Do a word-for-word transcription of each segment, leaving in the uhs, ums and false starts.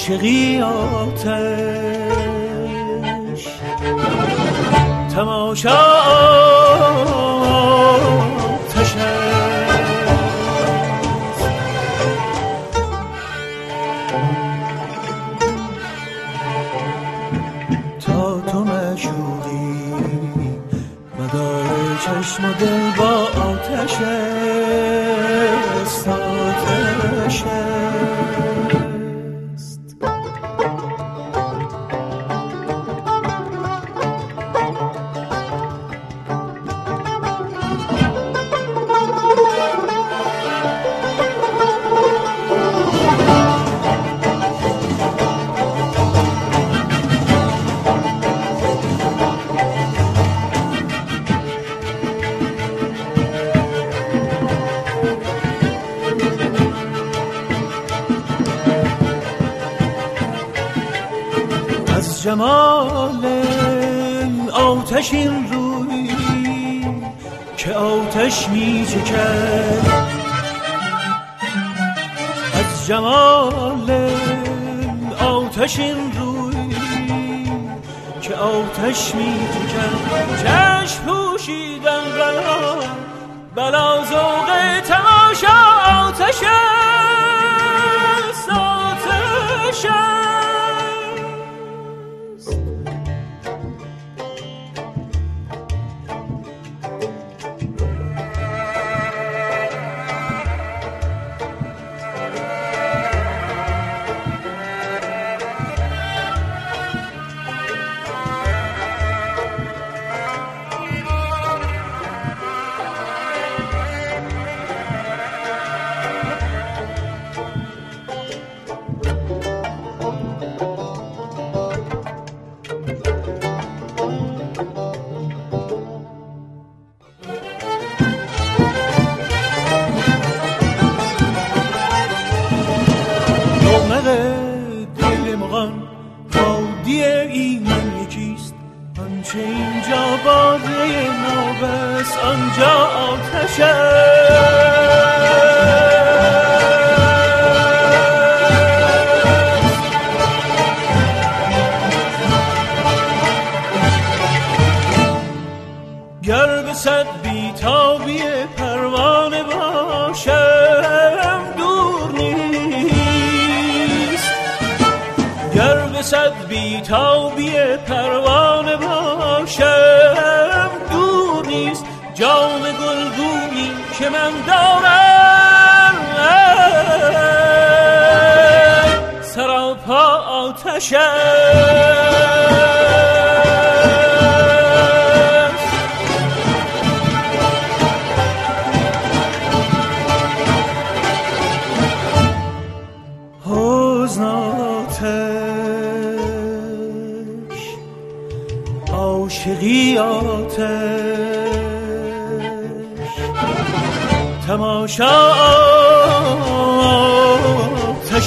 عاشقی آتش تماشا آتش تا تو معشوقی مدار چشم و دل با آتش است آتش جمال آتش این روی که آتش می چکد از جمال آتش این روی که آتش می چکد چشم پوشیدن بلا بلا ذوق تماشا آتش است آتش دل مغان بادی ایمن یکیست آنچه اینجا باده نابست آنجا آتش گر به صد بیتابی پروانه باشم دور نیست گر به صد بیتابی پروانه باشم دور نیست جام گلگونی که من دارم سراپا آتش عاشقی آتش تماشا آتش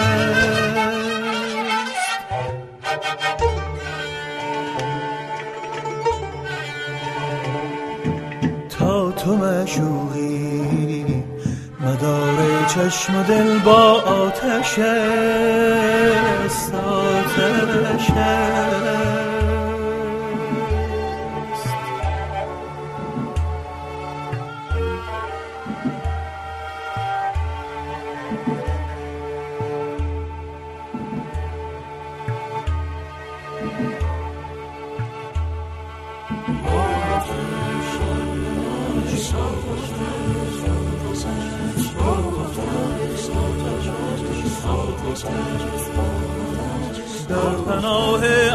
تا تو معشوقی مدار چشم و دل با آتش است آتش در پناه